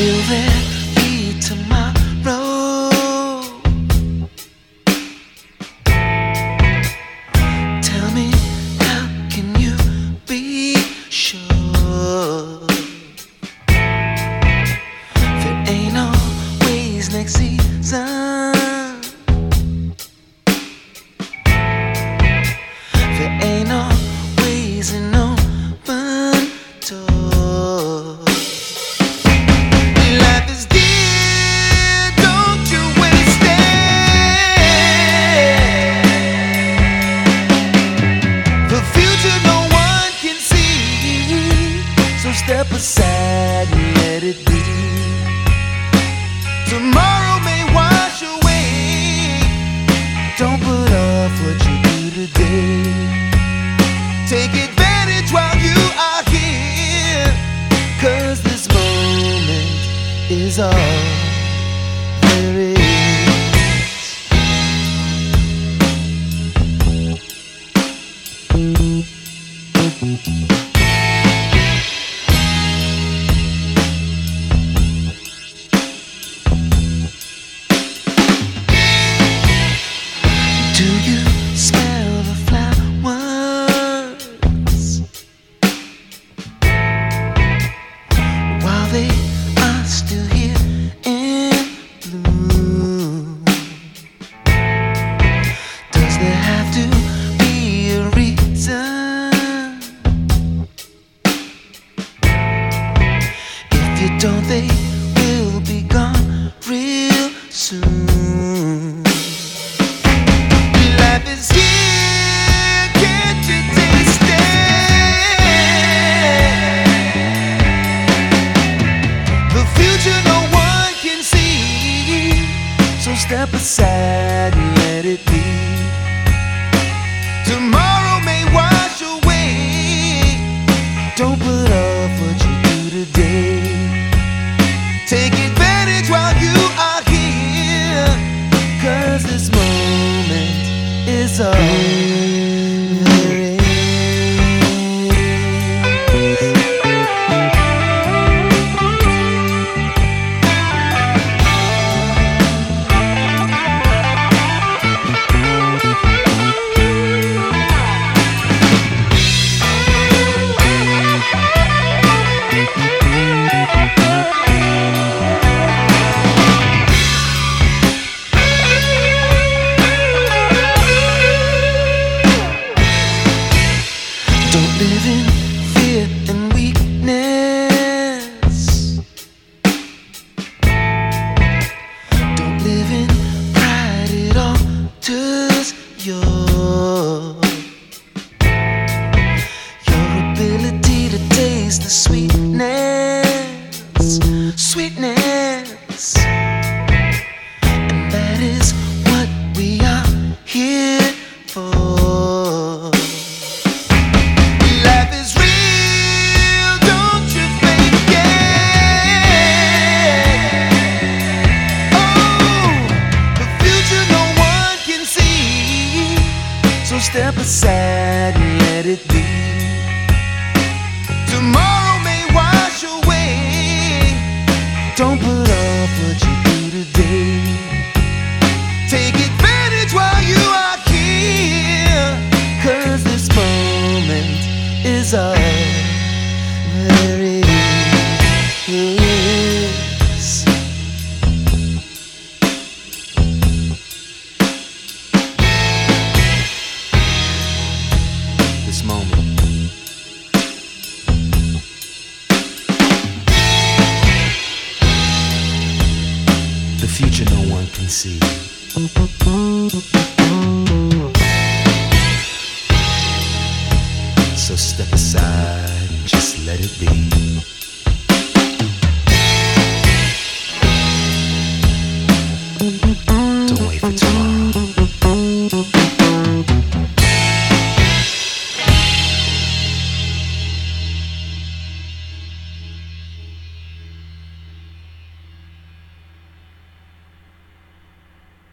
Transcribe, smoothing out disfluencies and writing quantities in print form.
Will there be tomorrow? Tell me, how can you be sure? There ain't always next season. There ain't always an open door. Life is dear, don't you waste it. The future no one can see, so step aside and let it be. Tomorrow may wash away. Don't put off what you do today. Take advantage while you are here, 'cause this moment is all there is. Do you smell the flowers while they are still here in bloom? Does there have to be a reason? If you don't, they will be gone real soon. Life is here, can't you taste it? The future no one can see, so step aside and let it be. Tomorrow may wash away. Don't put off what you do today. Take advantage while you are here, 'cause this moment is all there is. Don't live in fear and weakness. Don't live in pride, it alters your ability to taste the sweetness, sweetness. And that is what we are here for. Life is real, don't you fake it. Oh, the future no one can see, so step aside and let it be. Tomorrow may wash away. Don't put off what you do today. Take advantage while you are here, 'cause this moment is all there is. This moment, the future no one can see. So step aside and just let it be. Don't wait for tomorrow.